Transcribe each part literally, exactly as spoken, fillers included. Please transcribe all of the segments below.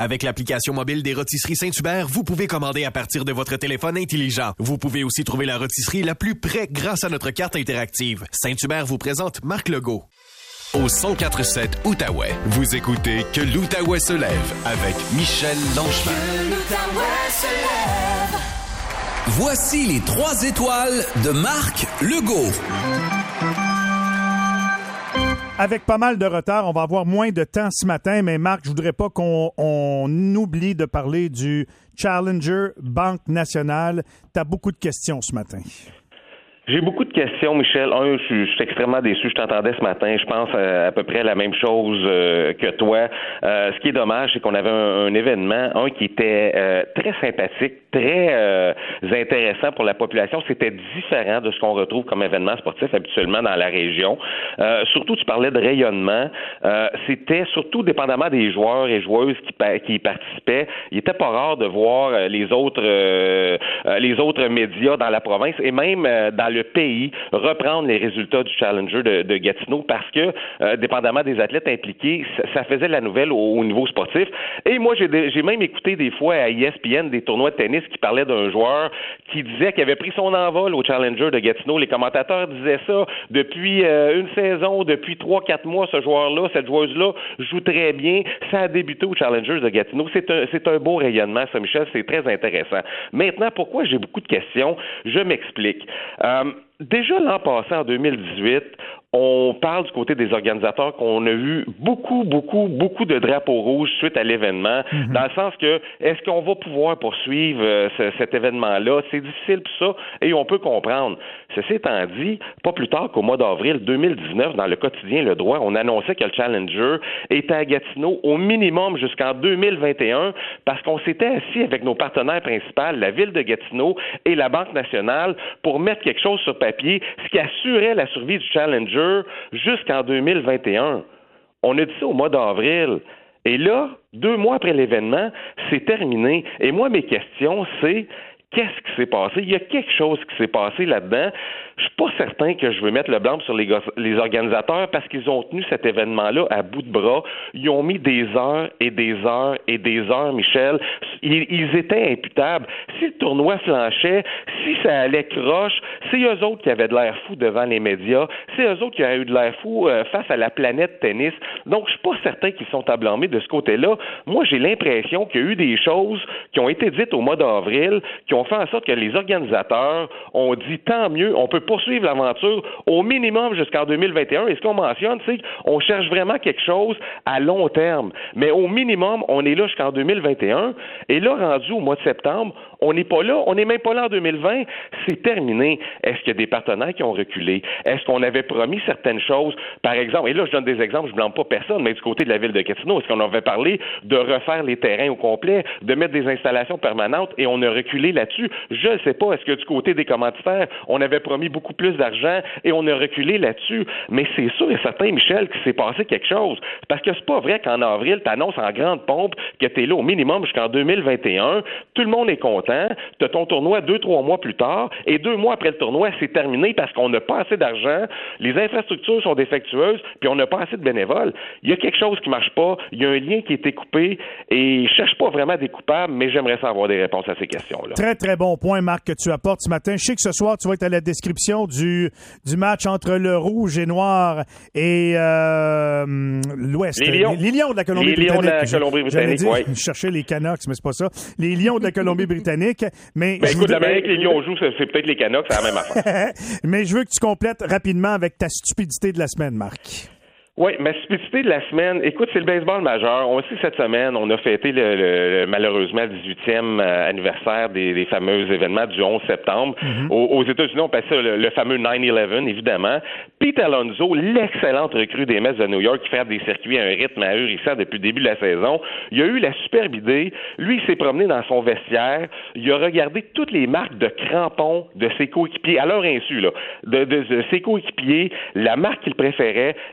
Avec l'application mobile des Rôtisseries Saint-Hubert, vous pouvez commander à partir de votre téléphone intelligent. Vous pouvez aussi trouver la rôtisserie la plus près grâce à notre carte interactive. Saint-Hubert vous présente Marc Legault. Au cent quatre virgule sept Outaouais, vous écoutez Que l'Outaouais se lève avec Michel Langevin. Que l'Outaouais se lève. Voici les trois étoiles de Marc Legault. Avec pas mal de retard, on va avoir moins de temps ce matin, mais Marc, je voudrais pas qu'on on oublie de parler du Challenger Banque Nationale. Tu as beaucoup de questions ce matin. J'ai beaucoup de questions, Michel. Un, je suis, je suis extrêmement déçu. Je t'entendais ce matin. Je pense à, à peu près la même chose euh, que toi. Euh, ce qui est dommage, c'est qu'on avait un, un événement, un qui était euh, très sympathique, très euh, intéressant pour la population. C'était différent de ce qu'on retrouve comme événement sportif habituellement dans la région. Euh, surtout, tu parlais de rayonnement. Euh, c'était surtout dépendamment des joueurs et joueuses qui, qui y participaient. Il était pas rare de voir les autres, euh, les autres médias dans la province et même euh, dans le pays reprendre les résultats du Challenger de, de Gatineau parce que, euh, dépendamment des athlètes impliqués, ça, ça faisait la nouvelle au, au niveau sportif. Et moi, j'ai, j'ai même écouté des fois à E S P N des tournois de tennis qui parlaient d'un joueur qui disait qu'il avait pris son envol au Challenger de Gatineau. Les commentateurs disaient ça depuis euh, une saison, depuis trois, quatre mois, ce joueur-là, cette joueuse-là joue très bien. Ça a débuté au Challenger de Gatineau. C'est un, c'est un beau rayonnement, ça, Michel. C'est très intéressant. Maintenant, pourquoi j'ai beaucoup de questions? Je m'explique. Euh, Déjà l'an passé, en deux mille dix-huit, on parle du côté des organisateurs qu'on a eu beaucoup, beaucoup, beaucoup de drapeaux rouges suite à l'événement, mm-hmm. dans le sens que est-ce qu'on va pouvoir poursuivre euh, ce, cet événement-là? C'est difficile tout ça, et on peut comprendre. Ceci étant dit, pas plus tard qu'au mois d'avril deux mille dix-neuf, dans le quotidien Le Droit, on annonçait que le Challenger était à Gatineau au minimum jusqu'en deux mille vingt et un, parce qu'on s'était assis avec nos partenaires principaux, la Ville de Gatineau et la Banque nationale, pour mettre quelque chose sur papier, ce qui assurait la survie du Challenger jusqu'en deux mille vingt et un. On a dit ça au mois d'avril. Et là, deux mois après l'événement, c'est terminé. Et moi, mes questions, c'est qu'est-ce qui s'est passé? Il y a quelque chose qui s'est passé là-dedans. Je suis pas certain que je veux mettre le blâme sur les, les organisateurs parce qu'ils ont tenu cet événement-là à bout de bras. Ils ont mis des heures et des heures et des heures, Michel. Ils, ils étaient imputables. Si le tournoi flanchait, si ça allait croche, c'est eux autres qui avaient de l'air fou devant les médias. C'est eux autres qui avaient eu de l'air fou euh, face à la planète tennis. Donc, je suis pas certain qu'ils sont à blâmer de ce côté-là. Moi, j'ai l'impression qu'il y a eu des choses qui ont été dites au mois d'avril qui ont fait en sorte que les organisateurs ont dit tant mieux, on peut poursuivre l'aventure au minimum jusqu'en deux mille vingt et un. Et ce qu'on mentionne, c'est qu'on cherche vraiment quelque chose à long terme. Mais au minimum, on est là jusqu'en deux mille vingt et un. Et là, rendu au mois de septembre, on n'est pas là. On n'est même pas là en deux mille vingt. C'est terminé. Est-ce qu'il y a des partenaires qui ont reculé? Est-ce qu'on avait promis certaines choses? Par exemple, et là, je donne des exemples, je ne blâme pas personne, mais du côté de la Ville de Gatineau, est-ce qu'on avait parlé de refaire les terrains au complet, de mettre des installations permanentes et on a reculé là-dessus? Je ne sais pas. Est-ce que du côté des commanditaires, on avait promis beaucoup plus d'argent et on a reculé là-dessus? Mais c'est sûr et certain, Michel, qu'il s'est passé quelque chose. Parce que c'est pas vrai qu'en avril, tu annonces en grande pompe que tu es là au minimum jusqu'en deux mille vingt et un. Tout le monde est content. Tu as ton tournoi deux, trois mois plus tard. Et deux mois après le tournoi, c'est terminé parce qu'on n'a pas assez d'argent. Les infrastructures sont défectueuses puis on n'a pas assez de bénévoles. Il y a quelque chose qui marche pas. Il y a un lien qui a été coupé et je cherche pas vraiment des coupables, mais j'aimerais savoir des réponses à ces questions-là. Très, très bon point, Marc, que tu apportes ce matin. Je sais que ce soir, tu vas être à la description du, du match entre le rouge et noir et euh, l'Ouest. Les Lions. Les, les Lions de la Colombie-Britannique. Les Lions de la Colombie-Britannique, oui. Je cherchais les Canucks, mais c'est pas ça. Les Lions de la Colombie-Britannique. Mais ben écoute, voudrais... la manière que les Lions jouent, c'est, c'est peut-être les Canucks, c'est la même affaire. Mais je veux que tu complètes rapidement avec ta stupidité de la semaine, Marc. Oui, ma stupidité de la semaine, écoute, c'est le baseball majeur. On sait cette semaine, on a fêté le, le, malheureusement le dix-huitième anniversaire des, des fameux événements du onze septembre. Mm-hmm. Aux, aux États-Unis, on passe ça le, le fameux nine eleven, évidemment. Pete Alonso, l'excellente recrue des Mets de New York, qui fait des circuits à un rythme ahurissant depuis le début de la saison. Il a eu la superbe idée. Lui, il s'est promené dans son vestiaire. Il a regardé toutes les marques de crampons de ses coéquipiers, à leur insu, là, de, de, de ses coéquipiers, la marque qu'il préférait, leur grand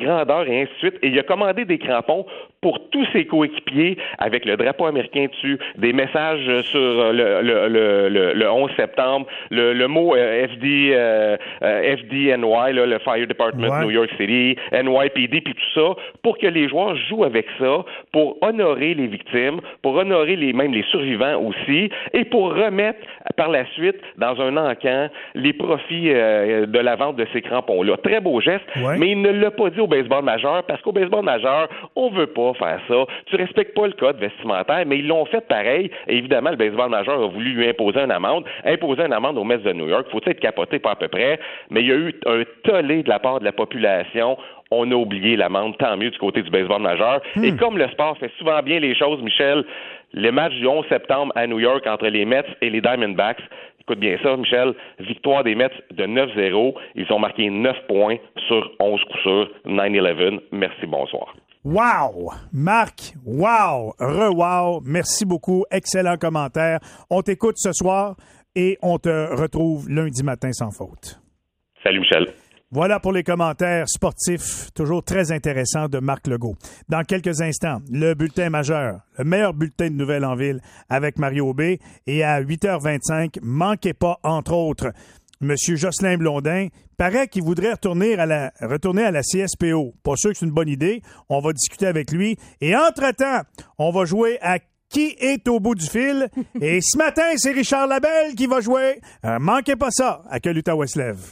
grandeur et ainsi de suite. Et il a commandé des crampons pour tous ses coéquipiers avec le drapeau américain dessus, des messages sur le, le, le, le, le onze septembre, le, le mot euh, F D, euh, euh, F D N Y, là, le Fire Department ouais. New York City, N Y P D, puis tout ça, pour que les joueurs jouent avec ça, pour honorer les victimes, pour honorer les, même les survivants aussi, et pour remettre par la suite dans un encan les profits euh, de la vente de ces crampons-là. Très beau geste, ouais. mais il ne l'a pas dit au baseball majeur, parce qu'au baseball majeur, on veut pas faire ça. Tu respectes pas le code vestimentaire, mais ils l'ont fait pareil. Et évidemment, le baseball majeur a voulu lui imposer une amende. Imposer une amende aux Mets de New York, faut-il être capoté, pas à peu près, mais il y a eu un tollé de la part de la population. On a oublié l'amende, tant mieux du côté du baseball majeur. Hmm. Et comme le sport fait souvent bien les choses, Michel, les matchs du onze septembre à New York entre les Mets et les Diamondbacks, écoute bien ça, Michel, victoire des Mets de neuf zéro. Ils ont marqué neuf points sur onze coups sûrs, neuf onze. Merci, bonsoir. Wow! Marc, wow! Re-wow! Merci beaucoup. Excellent commentaire. On t'écoute ce soir et on te retrouve lundi matin sans faute. Salut, Michel. Voilà pour les commentaires sportifs, toujours très intéressants de Marc Legault. Dans quelques instants, le bulletin majeur, le meilleur bulletin de nouvelles en ville avec Mario Aubé. Et à huit heures vingt-cinq, manquez pas, entre autres, Monsieur Jocelyn Blondin. Paraît qu'il voudrait retourner à la, retourner à la C S P O. Pas sûr que c'est une bonne idée. On va discuter avec lui. Et entre-temps, on va jouer à Qui est au bout du fil? Et ce matin, c'est Richard Labelle qui va jouer. Euh, manquez pas ça à Que l'Outaouais se lève.